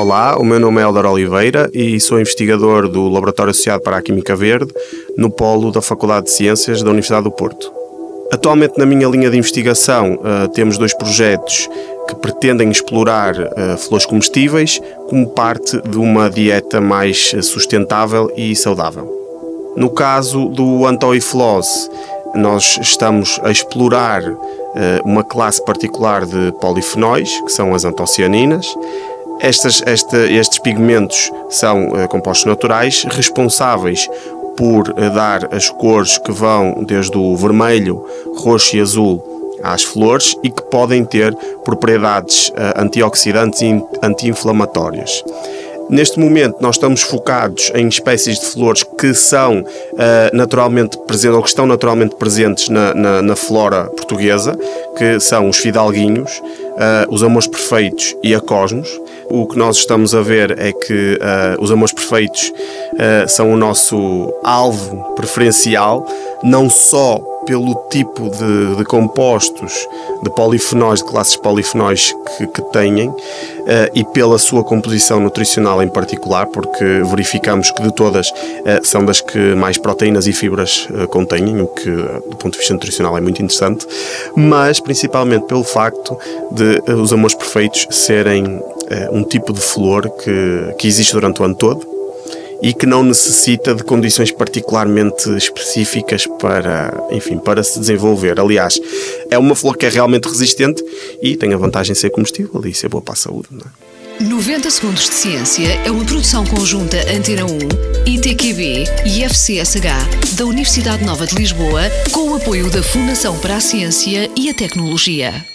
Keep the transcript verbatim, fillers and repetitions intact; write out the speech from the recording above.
Olá, o meu nome é Hélder Oliveira e sou investigador do Laboratório Associado para a Química Verde no Polo da Faculdade de Ciências da Universidade do Porto. Atualmente, na minha linha de investigação, uh, temos dois projetos que pretendem explorar uh, flores comestíveis como parte de uma dieta mais sustentável e saudável. No caso do Antoiflose, nós estamos a explorar uh, uma classe particular de polifenóis, que são as antocianinas. Estas, esta, estes pigmentos são uh, compostos naturais responsáveis por uh, dar as cores que vão desde o vermelho, roxo e azul às flores e que podem ter propriedades uh, antioxidantes e anti-inflamatórias. Neste momento nós estamos focados em espécies de flores que são uh, naturalmente presentes ou que estão naturalmente presentes na, na, na flora portuguesa, que são os fidalguinhos, uh, os amores perfeitos e a cosmos. O que nós estamos a ver é que uh, os amores perfeitos uh, são o nosso alvo preferencial, não só pelo tipo de, de compostos, de polifenóis, de classes polifenóis que, que têm uh, e pela sua composição nutricional em particular, porque verificamos que de todas uh, são das que mais proteínas e fibras uh, contêm, o que do ponto de vista nutricional é muito interessante, mas principalmente pelo facto de uh, os amores perfeitos serem uh, um tipo de flor que, que existe durante o ano todo e que não necessita de condições particularmente específicas para, enfim, para se desenvolver. Aliás, é uma flor que é realmente resistente e tem a vantagem de ser comestível e ser boa para a saúde, não é? noventa Segundos de Ciência é uma produção conjunta Antena um, I T Q B e F C S H da Universidade Nova de Lisboa, com o apoio da Fundação para a Ciência e a Tecnologia.